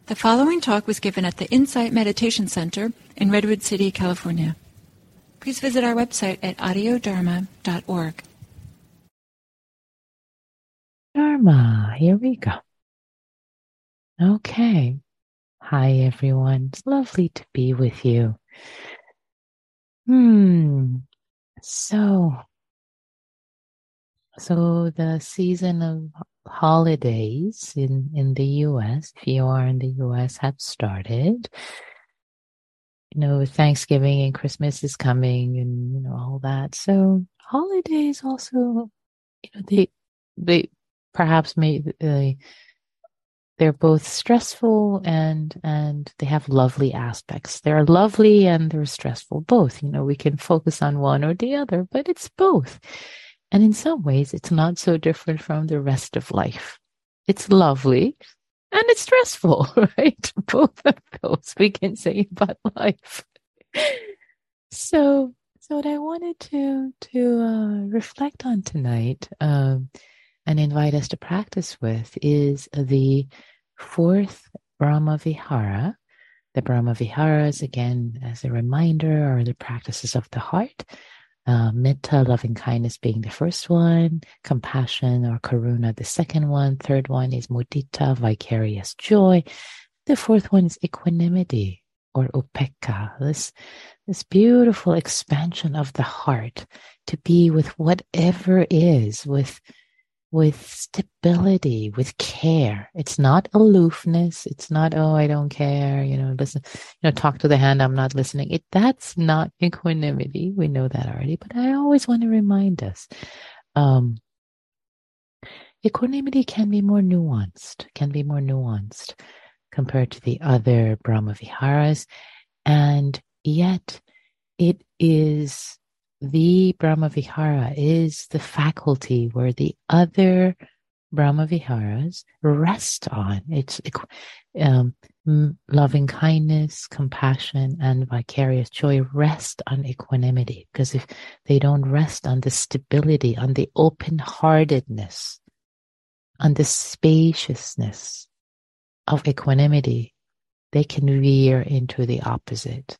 The following talk was given at the Insight Meditation Center in Redwood City, California. Please visit our website at audiodharma.org. Dharma, here we go. Okay. Hi, everyone. It's lovely to be with you. So the season of holidays in the U.S., if you are in the U.S., have started. Thanksgiving and Christmas is coming and, all that. So holidays also, they perhaps they're both stressful and they have lovely aspects. They're lovely and they're stressful, both. We can focus on one or the other, but it's both. And in some ways, it's not so different from the rest of life. It's lovely and it's stressful, right? Both of those we can say about life. So what I wanted to reflect on tonight and invite us to practice with is the fourth Brahma Vihara. The Brahma Viharas, again, as a reminder, are the practices of the heart. Metta, loving kindness, being the first one, compassion or karuna the second one, third one is mudita, vicarious joy, the fourth one is equanimity or upekkha, this beautiful expansion of the heart to be with whatever is, with stability, with care. It's not aloofness. It's not, oh, I don't care, listen, talk to the hand, I'm not listening. That's not equanimity. We know that already, but I always want to remind us, equanimity can be more nuanced compared to the other Brahma Viharas. And yet it is the Brahma Vihara is the faculty where the other Brahma Viharas rest on. It's loving kindness, compassion, and vicarious joy rest on equanimity. Because if they don't rest on the stability, on the open-heartedness, on the spaciousness of equanimity, they can veer into the opposite.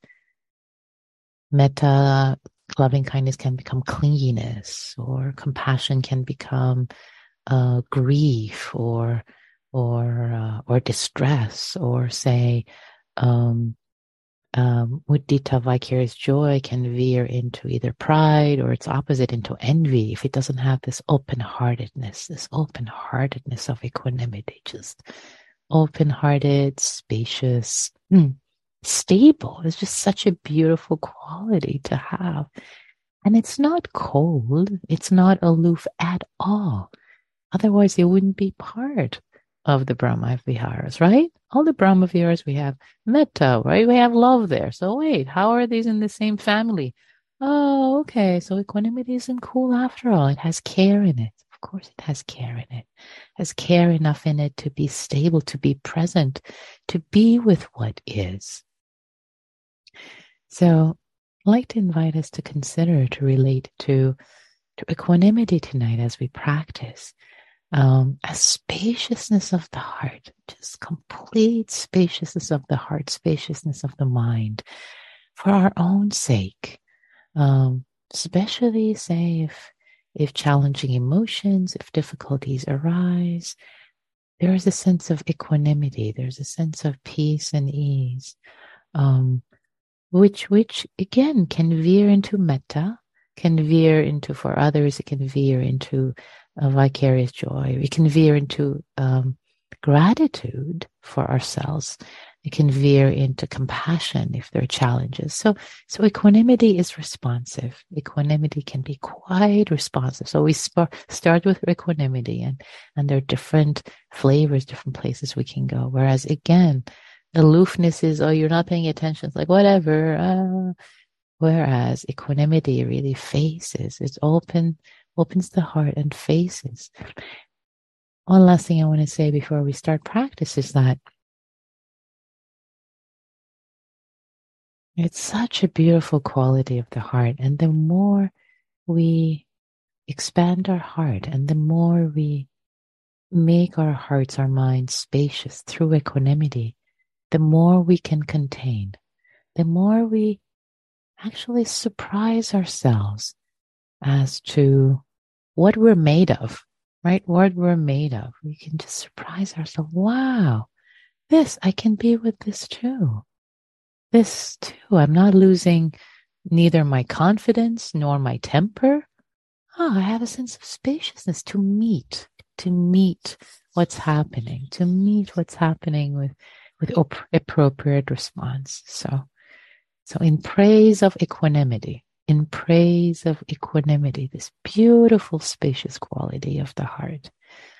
Metta, loving kindness, can become clinginess, or compassion can become grief or distress, or say mudita, vicarious joy, can veer into either pride or its opposite, into envy, if it doesn't have this open-heartedness of equanimity, just open-hearted, spacious, stable. It's just such a beautiful quality to have. And it's not cold. It's not aloof at all. Otherwise, it wouldn't be part of the Brahma Viharas, right? All the Brahma Viharas, we have metta, right? We have love there. So wait, how are these in the same family? Oh, okay. So equanimity isn't cool after all. It has care in it. Of course, it has care in it. It has care enough in it to be stable, to be present, to be with what is. So I'd like to invite us to consider, to relate to equanimity tonight as we practice. A spaciousness of the heart, just complete spaciousness of the heart, spaciousness of the mind, for our own sake. Especially, say, if challenging emotions, if difficulties arise, there is a sense of equanimity, there's a sense of peace and ease, which again can veer into metta, can veer into, for others, it can veer into a vicarious joy. We can veer into gratitude for ourselves. It can veer into compassion if there are challenges. So equanimity is responsive. Equanimity can be quite responsive. So we start with equanimity, and there are different flavors, different places we can go. Whereas again, aloofness is, oh, you're not paying attention. It's like, whatever. Whereas equanimity really faces, it's opens the heart and faces. One last thing I want to say before we start practice is that it's such a beautiful quality of the heart. And the more we expand our heart and the more we make our hearts, our minds spacious through equanimity, the more we can contain, the more we actually surprise ourselves as to what we're made of, right? What we're made of. We can just surprise ourselves. Wow, I can be with this too. This too. I'm not losing neither my confidence nor my temper. Oh, I have a sense of spaciousness to meet what's happening, with appropriate response. So in praise of equanimity, this beautiful, spacious quality of the heart.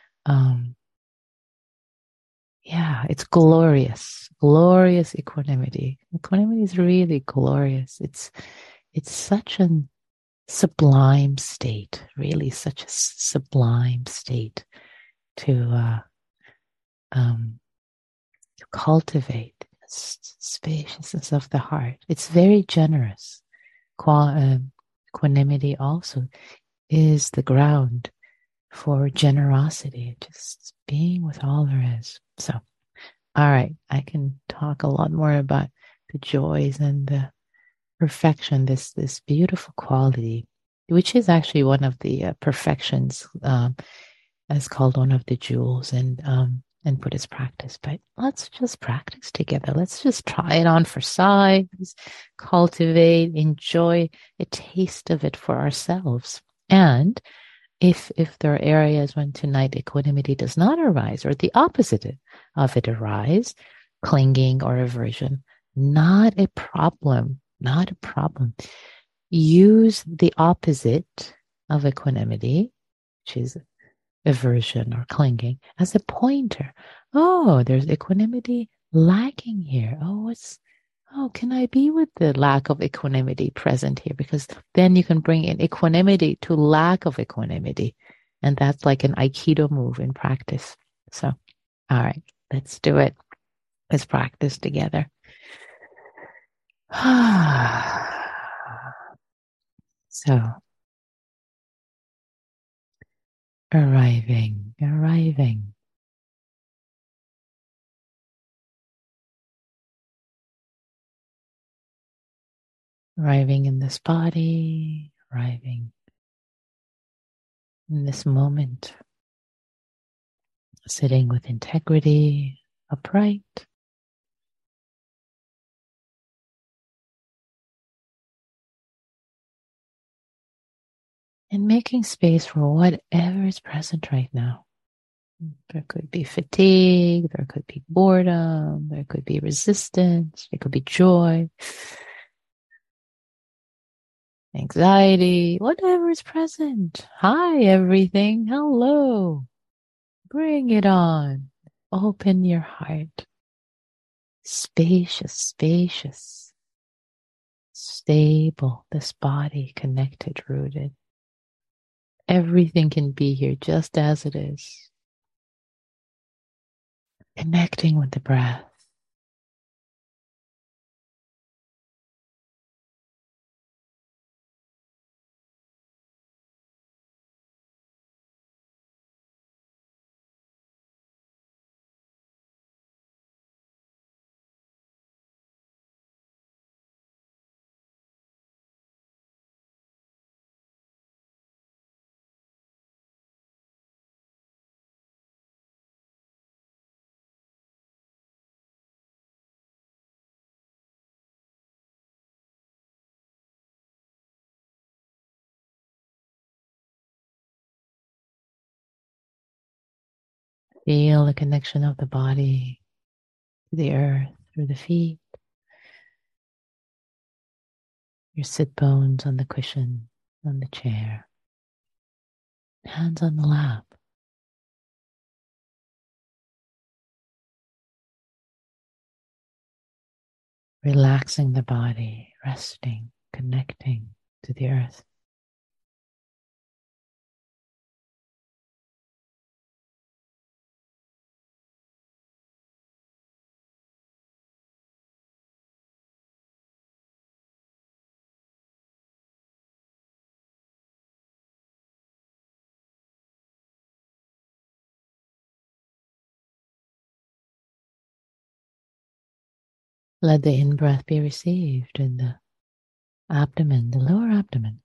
It's glorious equanimity. Equanimity is really glorious. It's such a sublime state, really such a sublime state to cultivate spaciousness of the heart. It's very generous. Equanimity also is the ground for generosity, just being with all there is. So, all right, I can talk a lot more about the joys and the perfection, this beautiful quality, which is actually one of the perfections, as called one of the jewels in Buddhist practice. But let's just practice together. Let's just try it on for size, cultivate, enjoy a taste of it for ourselves. And if there are areas when tonight equanimity does not arise, or the opposite of it arise, clinging or aversion, not a problem. Use the opposite of equanimity, which is aversion or clinging, as a pointer. Oh, there's equanimity lacking here. Can I be with the lack of equanimity present here? Because then you can bring in equanimity to lack of equanimity. And that's like an Aikido move in practice. So, all right, let's do it. Let's practice together. So, arriving. Arriving in this body, arriving in this moment, sitting with integrity, upright. And making space for whatever is present right now. There could be fatigue, there could be boredom, there could be resistance, there could be joy, anxiety, whatever is present. Hi, everything. Hello. Bring it on. Open your heart. Spacious, stable, this body connected, rooted. Everything can be here just as it is. Connecting with the breath. Feel the connection of the body to the earth, through the feet, your sit bones on the cushion, on the chair, hands on the lap. Relaxing the body, resting, connecting to the earth. Let the in-breath be received in the abdomen, the lower abdomen.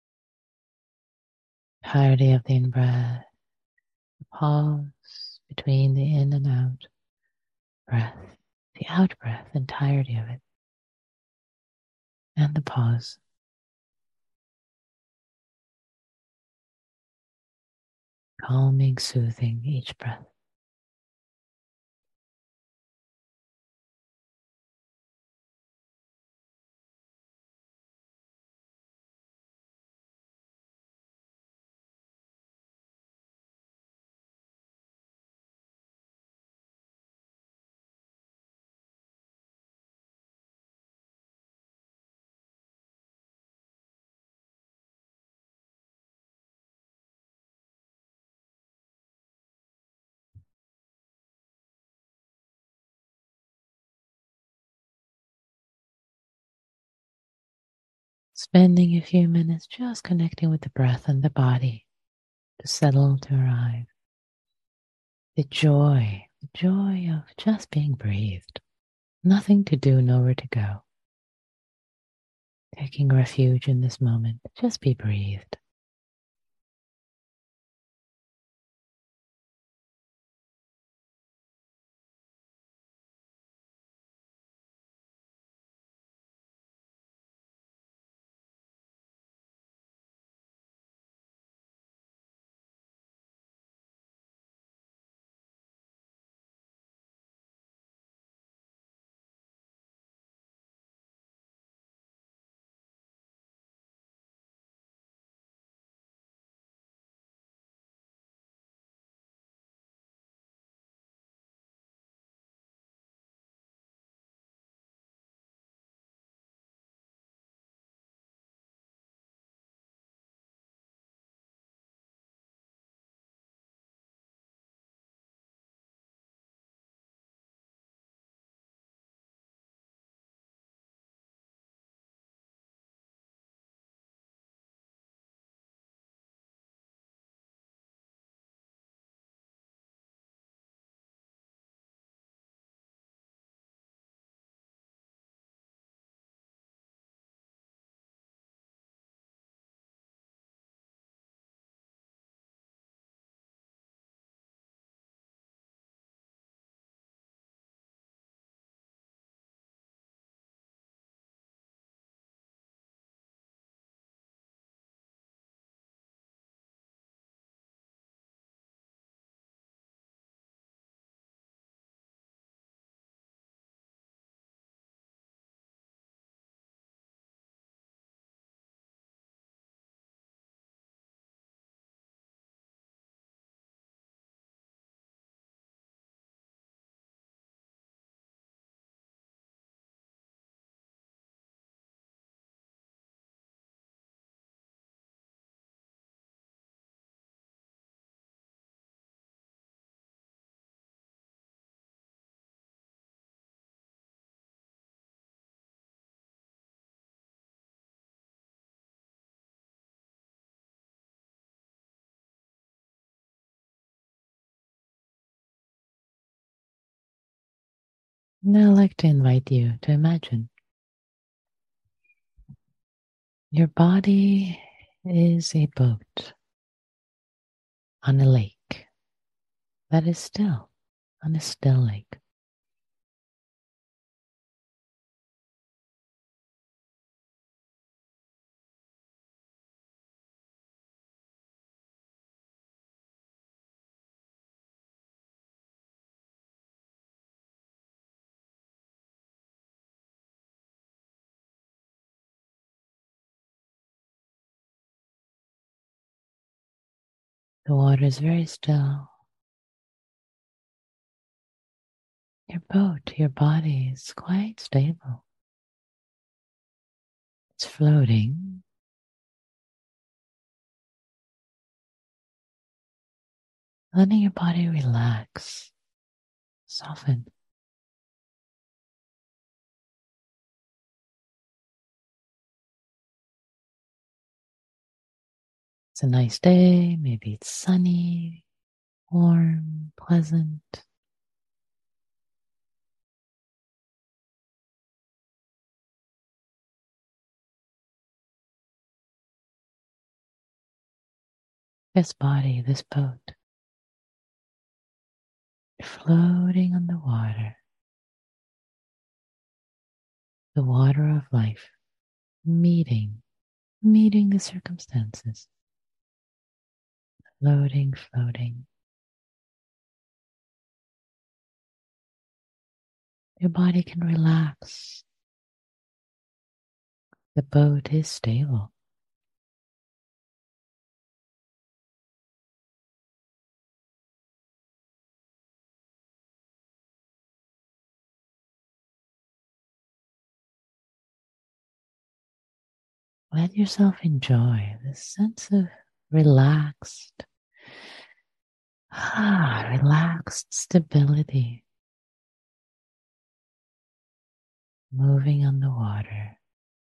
Entirety of the in-breath. Pause between the in and out breath. The out-breath, entirety of it. And the pause. Calming, soothing each breath. Spending a few minutes just connecting with the breath and the body to settle, to arrive. The joy of just being breathed. Nothing to do, nowhere to go. Taking refuge in this moment, just be breathed. Now I'd like to invite you to imagine your body is a boat on a lake that is still, on a still lake. The water is very still. Your boat, your body is quite stable. It's floating. Letting your body relax, soften. It's a nice day. Maybe it's sunny, warm, pleasant. this body, this boat, floating on the water of life, meeting the circumstances, floating. Your body can relax. The boat is stable. Let yourself enjoy this sense of relaxed, relaxed stability, moving on the water.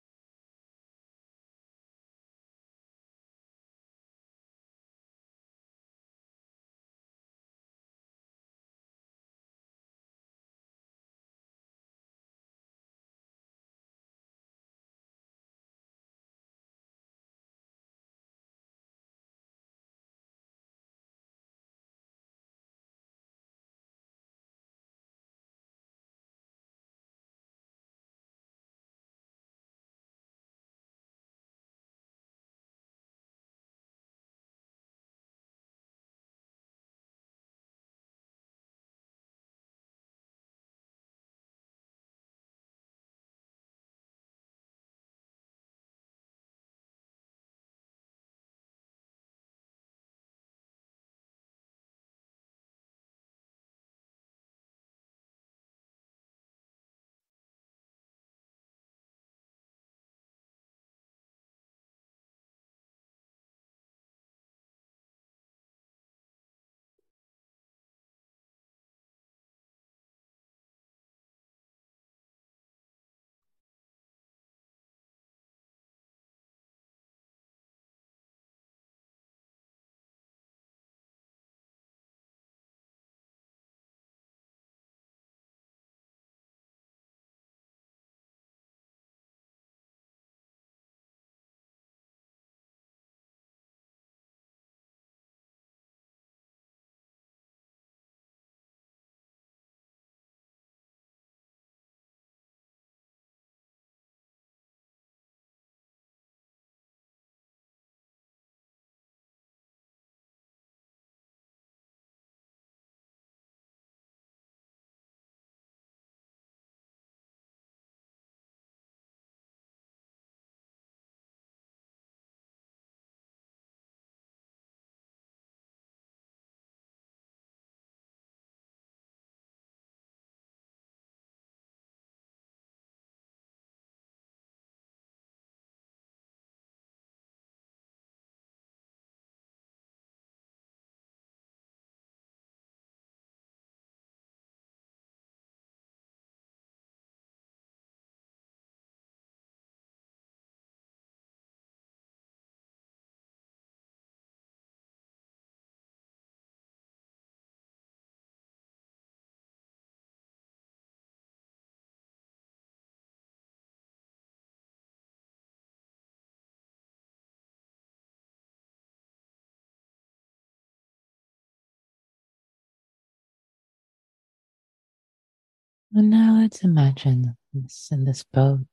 And now let's imagine this in this boat,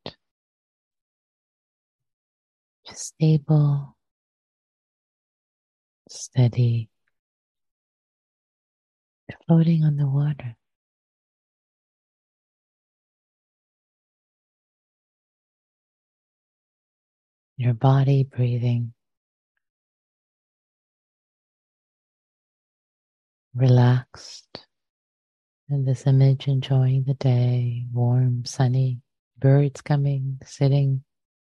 just stable, steady, floating on the water. Your body breathing, relaxed. In this image, enjoying the day, warm, sunny, birds coming, sitting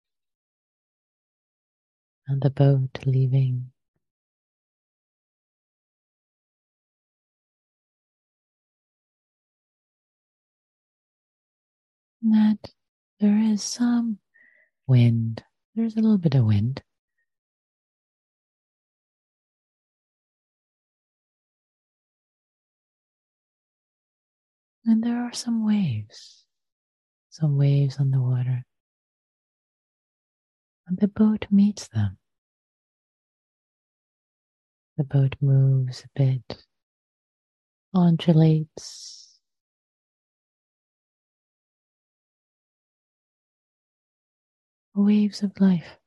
on the boat, leaving. And that there is some wind. There's a little bit of wind. And there are some waves on the water. And the boat meets them. The boat moves a bit, undulates, waves of life.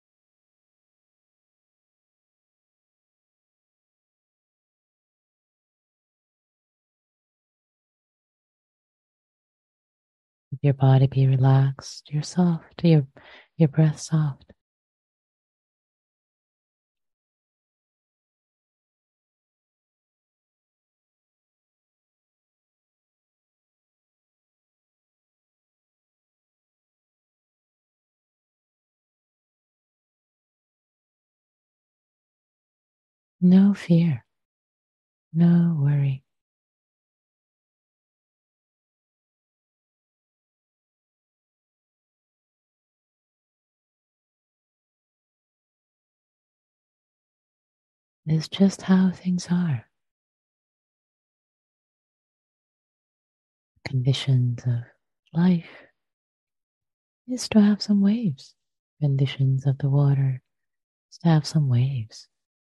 Your body be relaxed, you're soft, your breath soft. No fear, no worry. It's just how things are. Conditions of life is to have some waves. Conditions of the water is to have some waves.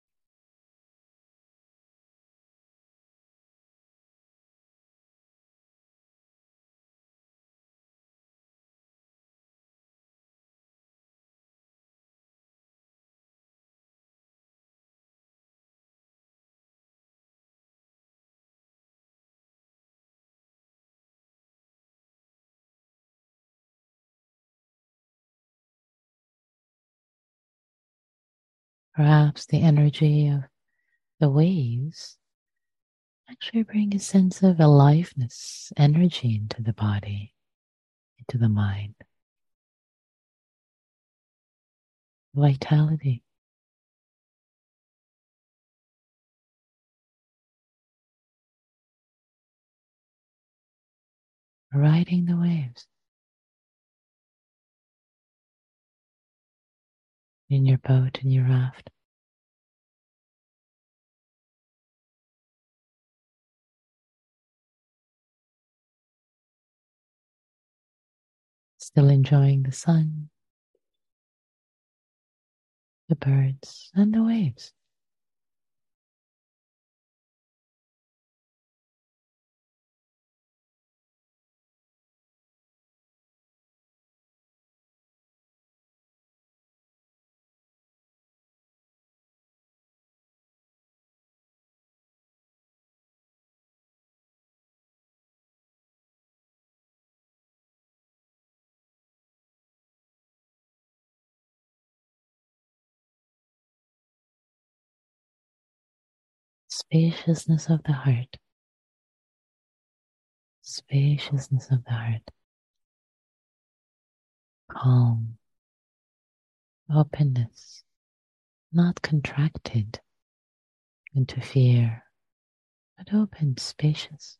Perhaps the energy of the waves actually bring a sense of aliveness, energy into the body, into the mind, vitality. Riding the waves in your boat, in your raft. Still enjoying the sun, the birds, and the waves. Spaciousness of the heart. Spaciousness of the heart. Calm. Openness. Not contracted into fear, but open, spacious.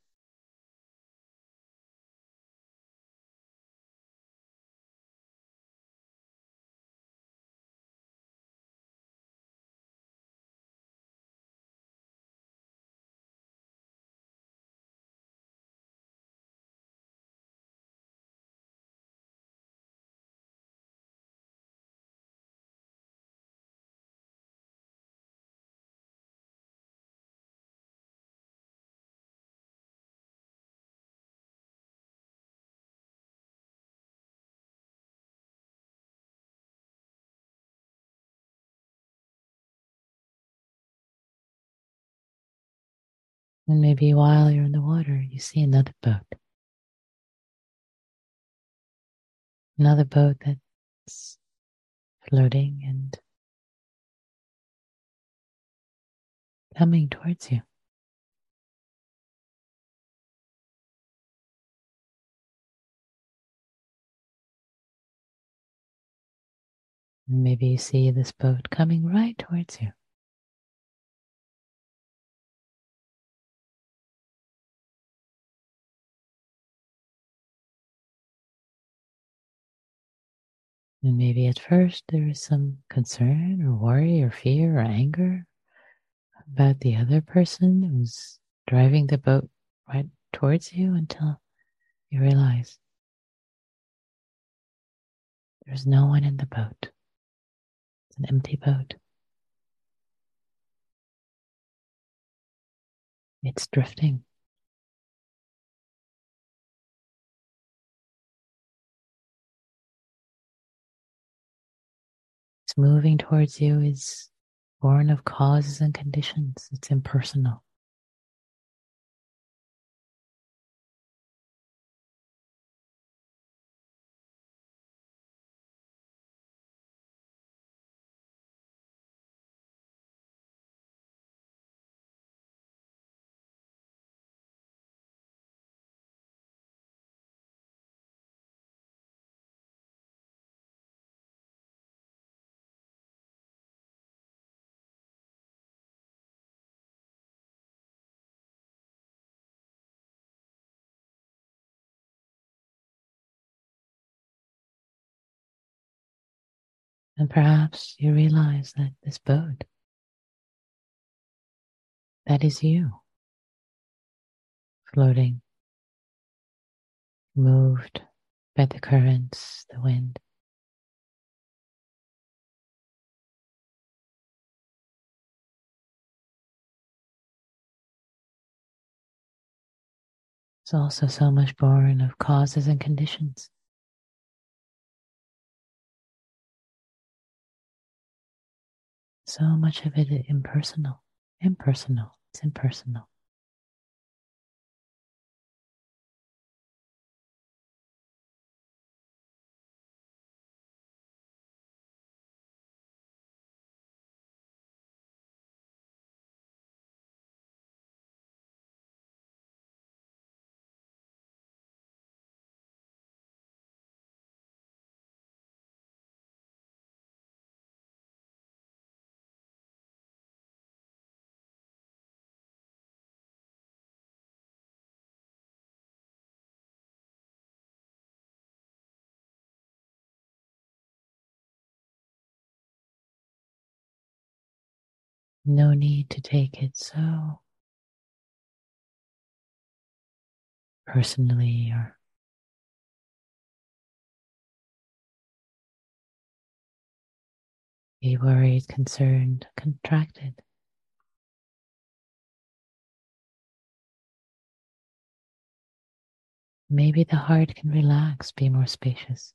And maybe while you're in the water, you see another boat. Another boat that's floating and coming towards you. And maybe you see this boat coming right towards you. And maybe at first there is some concern or worry or fear or anger about the other person who's driving the boat right towards you until you realize there's no one in the boat. It's an empty boat. It's drifting. It's moving towards you is born of causes and conditions. It's impersonal. And perhaps you realize that this boat, that is you, floating, moved by the currents, the wind. It's also so much born of causes and conditions. So much of it is impersonal. Impersonal. It's impersonal. No need to take it so personally or be worried, concerned, contracted. Maybe the heart can relax, be more spacious.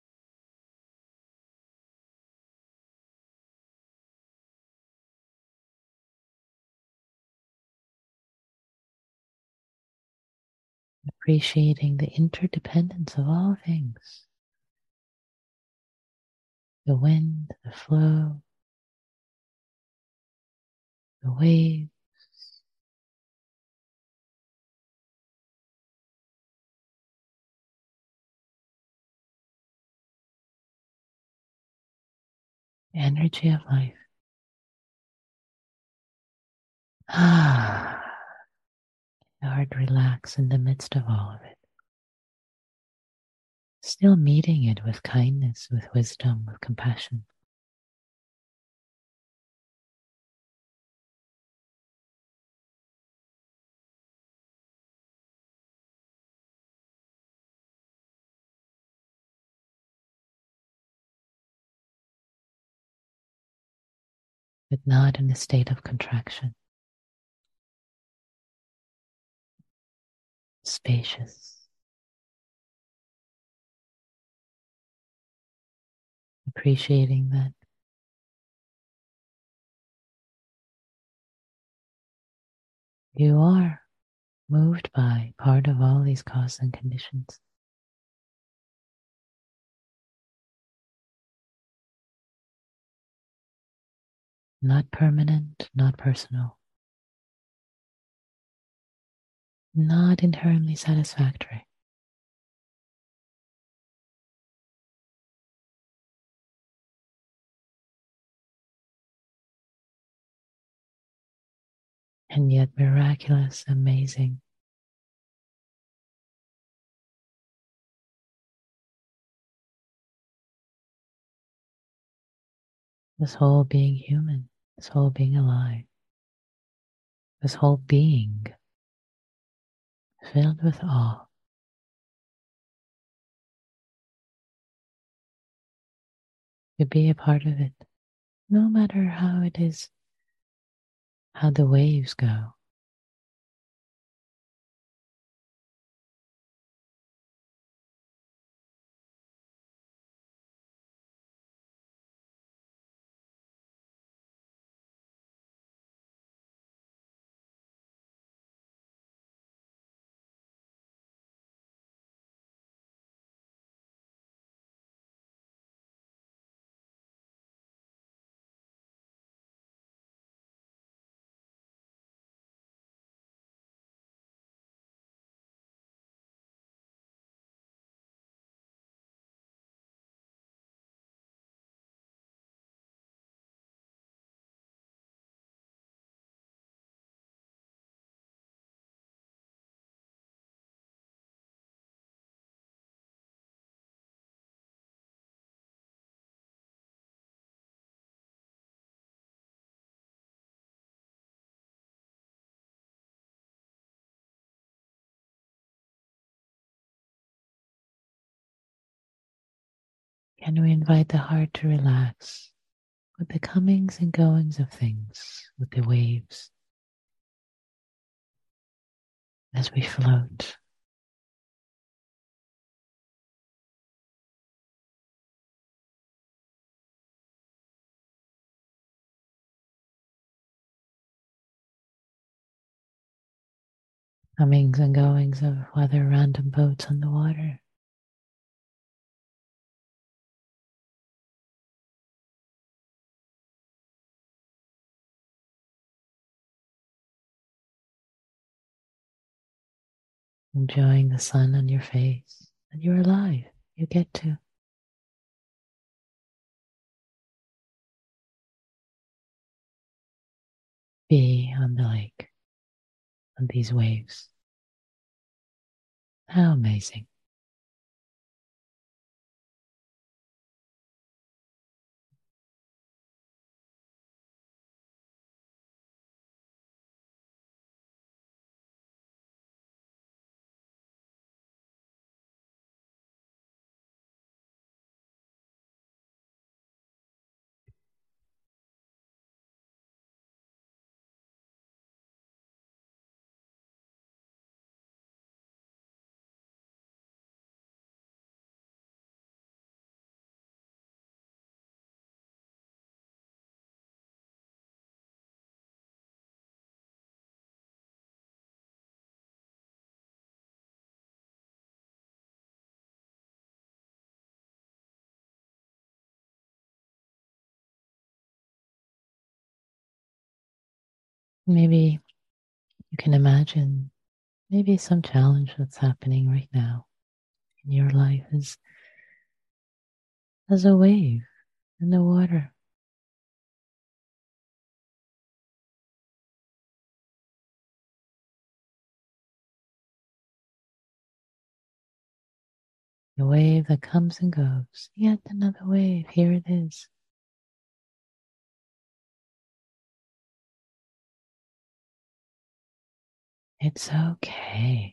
Appreciating the interdependence of all things. The wind, the flow, the waves, the energy of life. Ah, the heart relax in the midst of all of it. Still meeting it with kindness, with wisdom, with compassion. But not in a state of contraction. Spacious. Appreciating that you are moved by part of all these causes and conditions. Not permanent, not personal, not internally satisfactory. And yet miraculous, amazing. This whole being human, this whole being alive, this whole being filled with awe. To be a part of it, no matter how it is, how the waves go, Can we invite the heart to relax with the comings and goings of things, with the waves as we float? Comings and goings of other random boats on the water. Enjoying the sun on your face, that you're alive. You get to be on the lake, on these waves. How amazing. Maybe you can imagine maybe some challenge that's happening right now in your life is as a wave in the water. A wave that comes and goes. Yet another wave. Here it is. It's okay.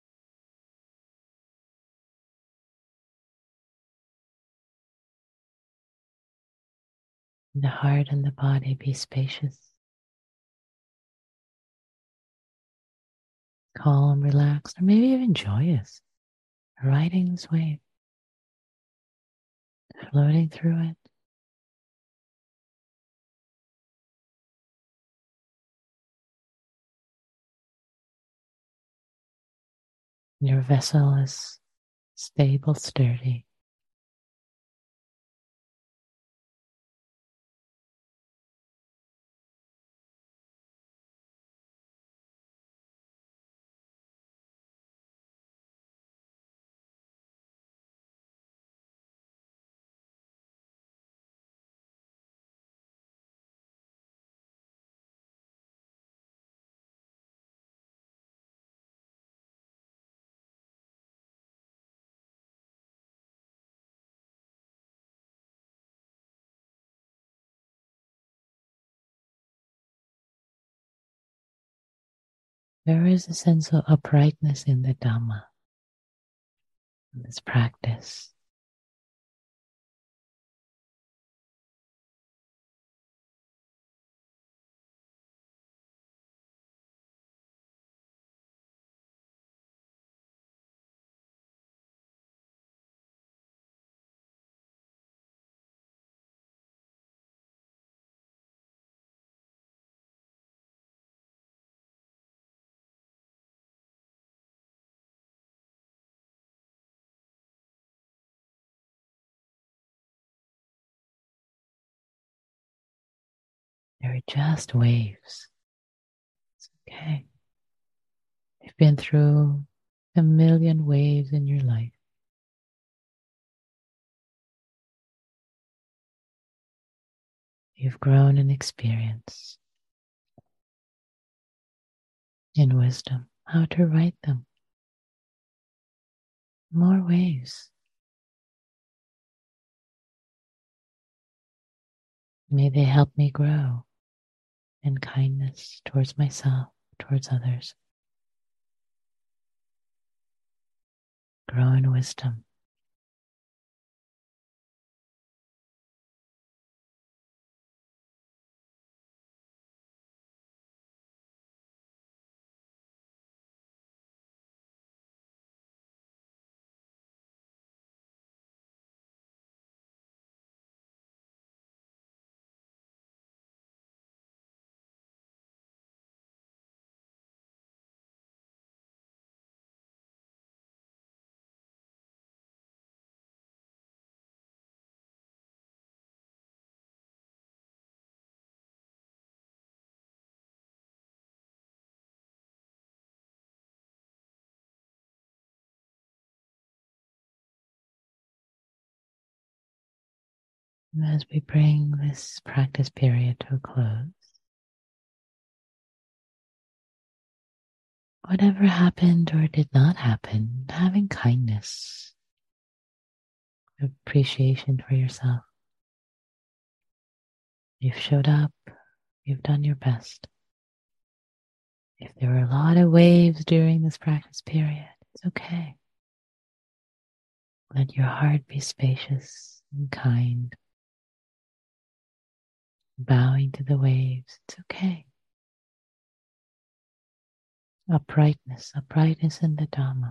The heart and the body be spacious, calm, relaxed, or maybe even joyous, riding this wave, floating through it. Your vessel is stable, sturdy. There is a sense of uprightness in the Dhamma, in this practice. There are just waves. It's okay. You've been through a million waves in your life. You've grown in experience, in wisdom, how to write them. More waves. May they help me grow in kindness towards myself, towards others. Grow in wisdom. As we bring this practice period to a close, whatever happened or did not happen, having kindness, appreciation for yourself. You've showed up, you've done your best. If there were a lot of waves during this practice period, it's okay. Let your heart be spacious and kind. Bowing to the waves, it's okay. Uprightness in the Dhamma.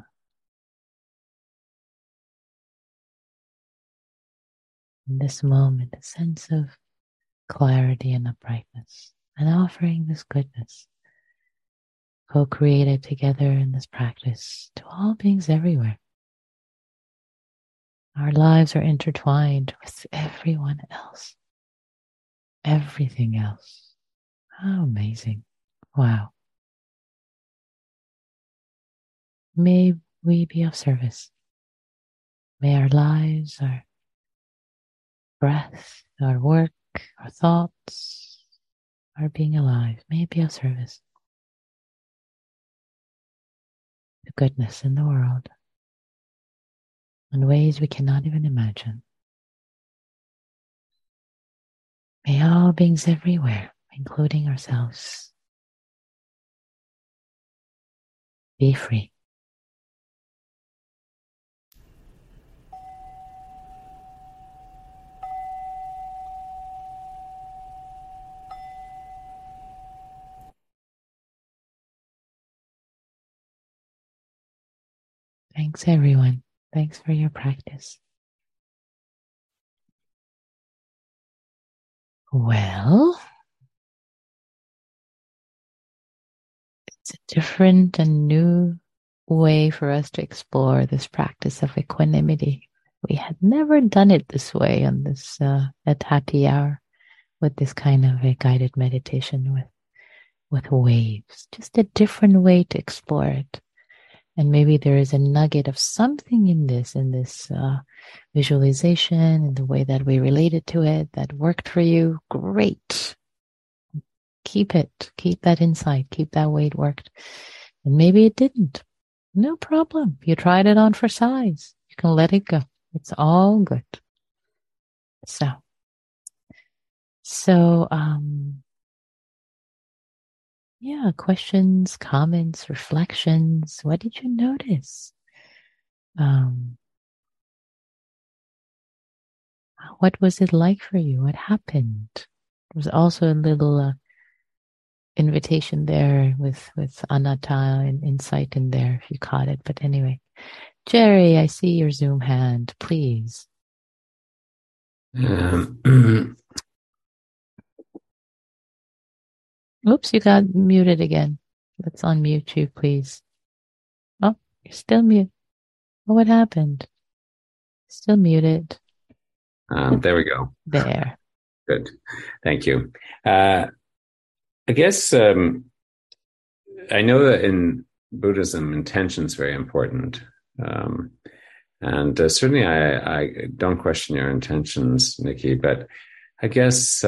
In this moment, a sense of clarity and uprightness, and offering this goodness, co-created together in this practice to all beings everywhere. Our lives are intertwined with everyone else, everything else. How amazing. Wow. May we be of service. May our lives, our breath, our work, our thoughts, our being alive, may it be of service. The goodness in the world in ways we cannot even imagine. May all beings everywhere, including ourselves, be free. Thanks, everyone. Thanks for your practice. Well, it's a different and new way for us to explore this practice of equanimity. We had never done it this way on this at happy hour with this kind of a guided meditation with waves. Just a different way to explore it. And maybe there is a nugget of something in this visualization and the way that we related to it that worked for you. Great. Keep it. Keep that insight. Keep that way it worked. And maybe it didn't. No problem. You tried it on for size. You can let it go. It's all good. So, yeah, questions, comments, reflections. What did you notice? What was it like for you? What happened? There was also a little invitation there with anatta and insight in there if you caught it. But anyway, Jerry, I see your Zoom hand. Please. Oops, you got muted again. Let's unmute you, please. Oh, you're still mute. Oh, what happened? Still muted. There we go. There. Good. Thank you. I guess I know that in Buddhism, intention is very important. And certainly I don't question your intentions, Nikki, but I guess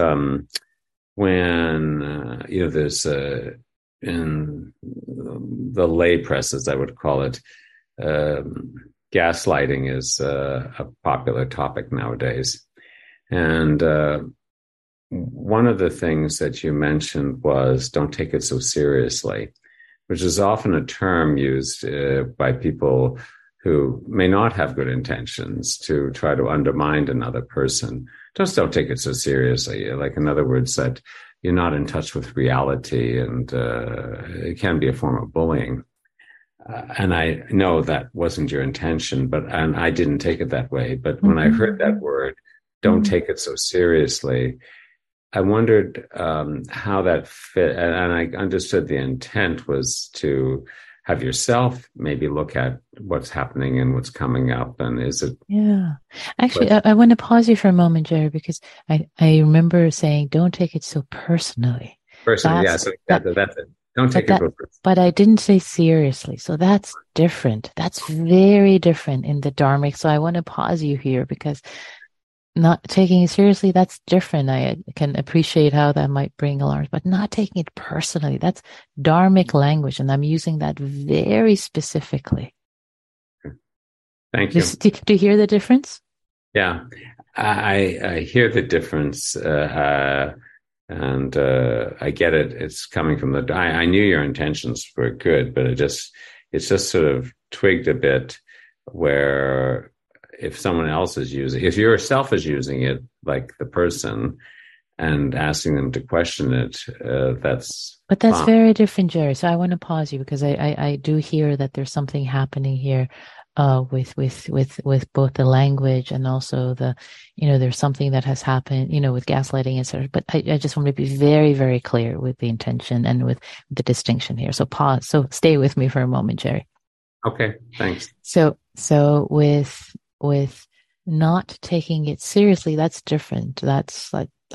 when, there's in the lay press, as I would call it, gaslighting is a popular topic nowadays. And one of the things that you mentioned was don't take it so seriously, which is often a term used by people who may not have good intentions to try to undermine another person. Just don't take it so seriously. Like, in other words, that you're not in touch with reality, and it can be a form of bullying. And I know that wasn't your intention, and I didn't take it that way. But when I heard that word, don't take it so seriously, I wondered how that fit. And I understood the intent was to have yourself maybe look at what's happening and what's coming up. And is it? Yeah. Actually, I want to pause you for a moment, Jerry, because I remember saying, don't take it so personally. Personally, yeah. So that's it. Don't take it so personally. But I didn't say seriously. So that's different. That's very different in the Dharmic. So I want to pause you here because not taking it seriously, that's different. I can appreciate how that might bring alarms, but not taking it personally, that's dharmic language. And I'm using that very specifically. Thank you. Do you hear the difference? Yeah, I hear the difference, and I get it. It's coming from I knew your intentions were good, but it's just sort of twigged a bit where if someone else is if yourself is using it, like the person, and asking them to question it, that's fine. Very different, Jerry. So I want to pause you because I do hear that there's something happening here. With both the language and also there's something that has happened, with gaslighting, etc. But I just want to be very, very clear with the intention and with the distinction here. So pause. So stay with me for a moment, Jerry. Okay, thanks. So with not taking it seriously, that's different. That's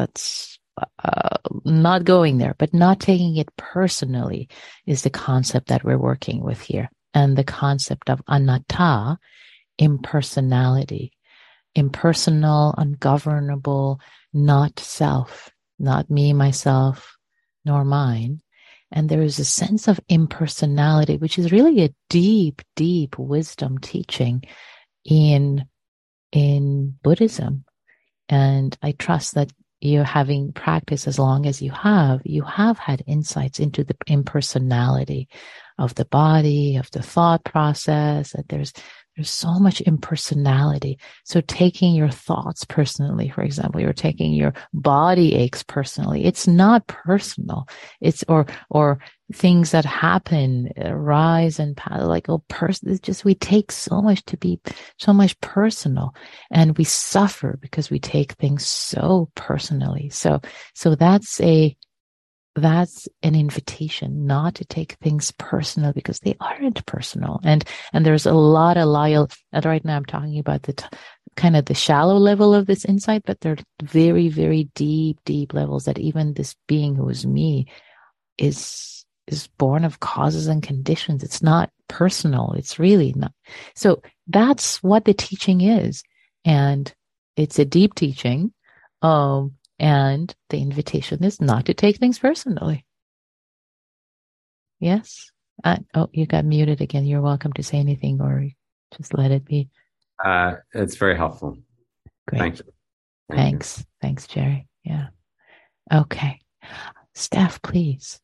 not going there, but not taking it personally is the concept that we're working with here. And the concept of anatta, impersonality, impersonal, ungovernable, not self, not me, myself, nor mine. And there is a sense of impersonality, which is really a deep, deep wisdom teaching in Buddhism. And I trust that you, having practiced as long as you have had insights into the impersonality of the body, of the thought process, that there's so much impersonality. So taking your thoughts personally, for example, you're taking your body aches personally. It's not personal. It's or things that happen, rise and pass, like it's just we take so much to be so much personal, and we suffer because we take things so personally. So that's an invitation not to take things personal because they aren't personal. And there's a lot of and right now I'm talking about the kind of the shallow level of this insight, but there are very, very deep, deep levels that even this being who is me is born of causes and conditions. It's not personal. It's really not. So that's what the teaching is. And it's a deep teaching. And the invitation is not to take things personally. Yes? You got muted again. You're welcome to say anything or just let it be. It's very helpful. Great. Thank you. Thanks. You. Thanks, Jerry. Yeah. Okay. Steph, please.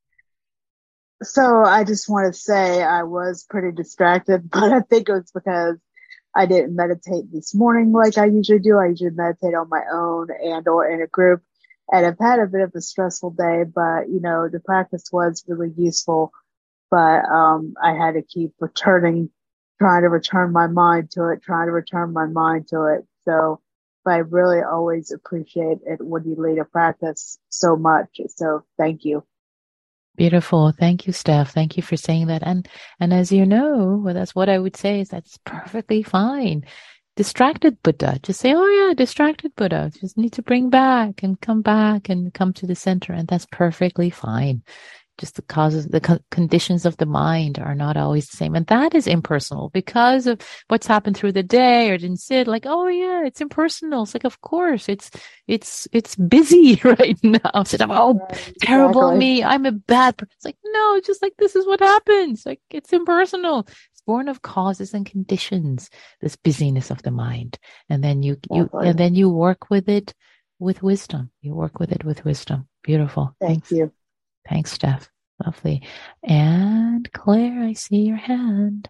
So I just want to say I was pretty distracted, but I think it was because I didn't meditate this morning like I usually do. I usually meditate on my own and or in a group. And I've had a bit of a stressful day, but the practice was really useful. But I had to keep trying to return my mind to it. So, but I really always appreciate it when you lead a practice so much. So thank you. Beautiful. Thank you, Steph. Thank you for saying that. And as you know, well, that's what I would say is that's perfectly fine. Distracted Buddha, just say, oh yeah, distracted Buddha. Just need to bring back and come to the center. And that's perfectly fine. Just the causes, the conditions of the mind are not always the same. And that is impersonal because of what's happened through the day or didn't sit like, oh yeah, it's impersonal. It's like, of course, it's busy right now. Instead of, right, terrible exactly. Me, I'm a bad person. It's like, no, just like, this is what happens. Like, it's impersonal. It's born of causes and conditions, this busyness of the mind. And then you work with it with wisdom. You work with it with wisdom. Beautiful. Thank you. Thanks, Steph. Lovely. And Claire, I see your hand.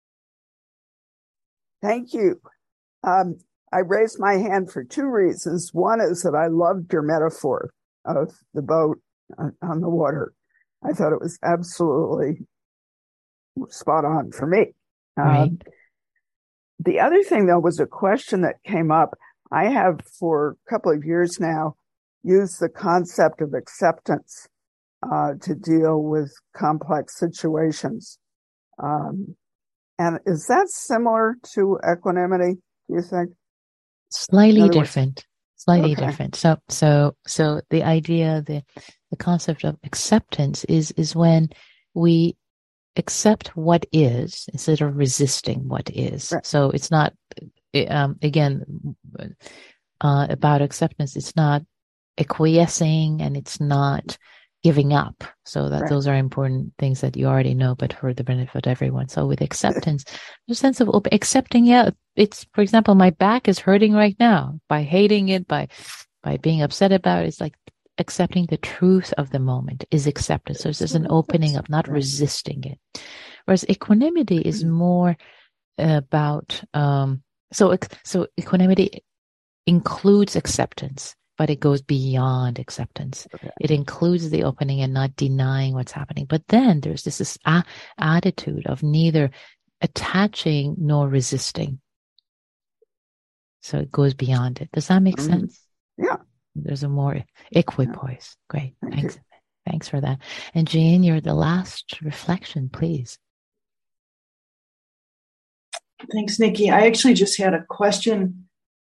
Thank you. I raised my hand for two reasons. One is that I loved your metaphor of the boat on the water. I thought it was absolutely spot on for me. Right. The other thing, though, was a question that came up. I have, for a couple of years now, used the concept of acceptance to deal with complex situations. And is that similar to equanimity, do you think? Slightly different. So the idea, the concept of acceptance is when we accept what is instead of resisting what is. Right. So it's not, again, about acceptance. It's not acquiescing and it's not giving up. So that those are important things that you already know, but for the benefit of everyone. So with acceptance, there's a sense of accepting. Yeah, it's, for example, my back is hurting right now. By hating it, by being upset about it, it's like accepting the truth of the moment is acceptance. So there's an opening up, not resisting it. Whereas equanimity is more about, so equanimity includes acceptance, but it goes beyond acceptance. Okay. It includes the opening and not denying what's happening. But then there's this attitude of neither attaching nor resisting. So it goes beyond it. Does that make sense? Yeah. There's a more equipoise. Great. Thanks for that. And Jane, you're the last reflection, please. Thanks, Nikki. I actually just had a question.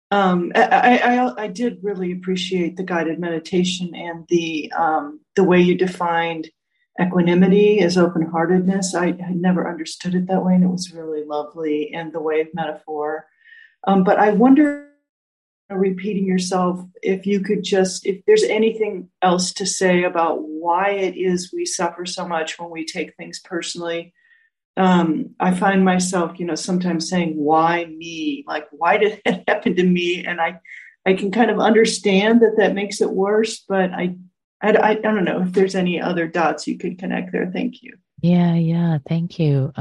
I did really appreciate the guided meditation and the way you defined equanimity as open-heartedness. I had never understood it that way, and it was really lovely, and the wave metaphor. But I wonder, repeating yourself, if you could if there's anything else to say about why it is we suffer so much when we take things personally. I find myself, sometimes saying, why me? Like, why did it happen to me? And I can kind of understand that makes it worse, but I don't know if there's any other dots you could connect there. Thank you. Yeah. Thank you.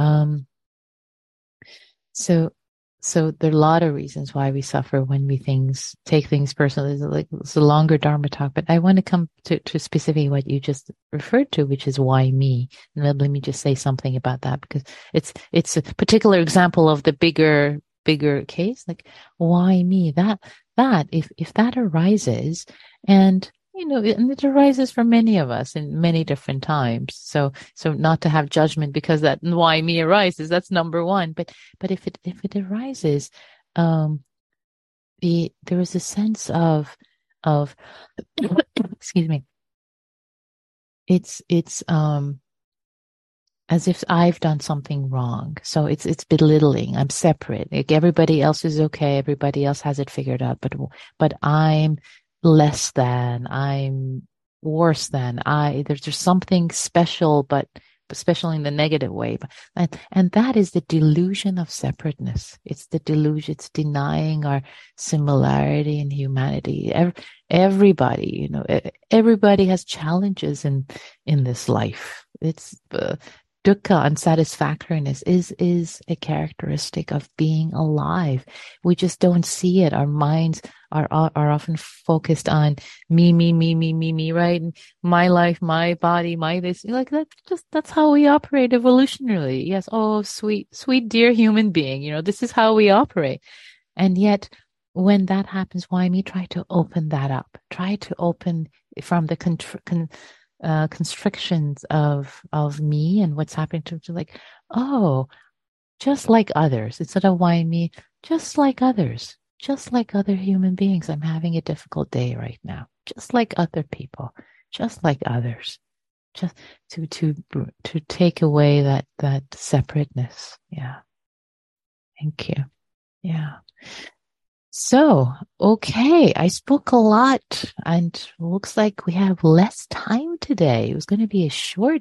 So there are a lot of reasons why we suffer when we take things personally. It's a longer Dharma talk, but I want to come to specifically what you just referred to, which is why me. And let me just say something about that, because it's a particular example of the bigger case. Like, why me? That if that arises, and and it arises for many of us in many different times. So not to have judgment because that why me arises, that's number one. But if it arises, there is a sense of excuse me. It's as if I've done something wrong. So it's belittling. I'm separate. Like, everybody else is okay. Everybody else has it figured out. But I'm less than, I'm worse than, there's something special, but especially in the negative way. And that is the delusion of separateness. It's the delusion. It's denying our similarity in humanity. Everybody, everybody has challenges in this life. It's dukkha, unsatisfactoriness is a characteristic of being alive. We just don't see it. Our minds are often focused on me, right? And my life, my body, my this. Like, that's how we operate evolutionarily. Yes. Oh, sweet, dear human being. This is how we operate. And yet, when that happens, why me? Try to open that up. Try to open from the constrictions of me and what's happening to like, oh, just like others. Instead of why me, just like others. Just like other human beings, I'm having a difficult day right now. Just like other people, just like others. Just to take away that separateness. Yeah. Thank you. Yeah. So, okay, I spoke a lot, and looks like we have less time today. It was going to be a short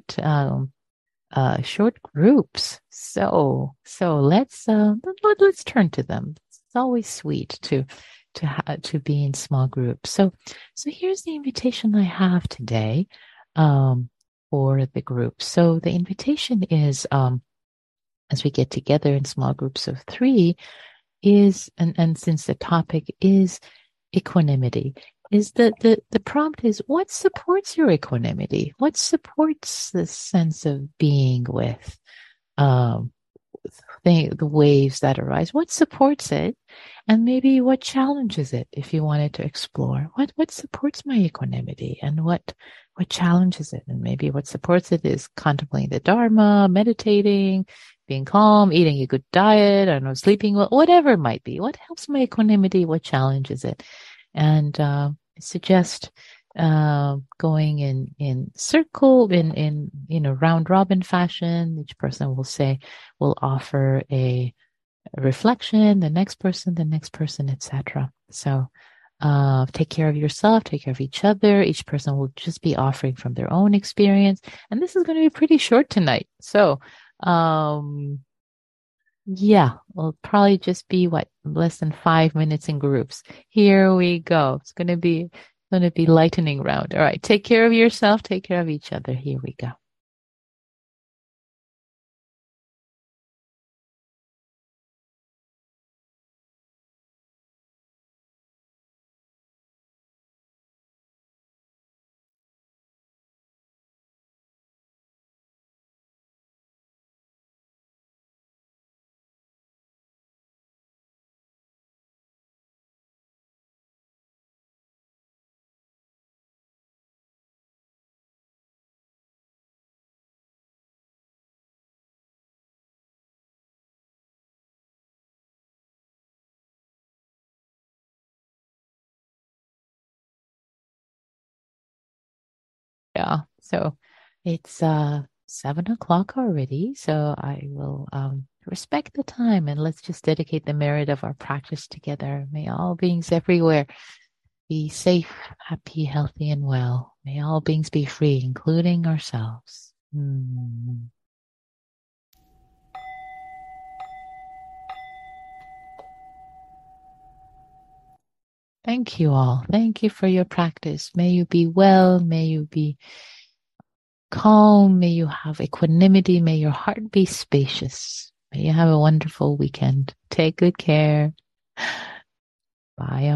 groups. So let's turn to them. It's always sweet to be in small groups. So here's the invitation I have today for the group. So the invitation is as we get together in small groups of 3 is, and since the topic is equanimity, is the prompt is, what supports your equanimity? What supports the sense of being with the waves that arise? What supports it? And maybe what challenges it, if you wanted to explore? What supports my equanimity, and what challenges it? And maybe what supports it is contemplating the Dharma, meditating, being calm, eating a good diet, I don't know, sleeping well, whatever it might be. What helps my equanimity? What challenges it? And I suggest going in circle, in round robin fashion. Each person will offer a reflection, the next person, etc. So take care of yourself, take care of each other. Each person will just be offering from their own experience. And this is going to be pretty short tonight. So, yeah, it'll probably just be less than 5 minutes in groups. Here we go. It's going to be lightning round. All right. Take care of yourself. Take care of each other. Here we go. Yeah. So it's 7 o'clock already. So I will respect the time and let's just dedicate the merit of our practice together. May all beings everywhere be safe, happy, healthy, and well. May all beings be free, including ourselves. Thank you all. Thank you for your practice. May you be well. May you be calm. May you have equanimity. May your heart be spacious. May you have a wonderful weekend. Take good care. Bye.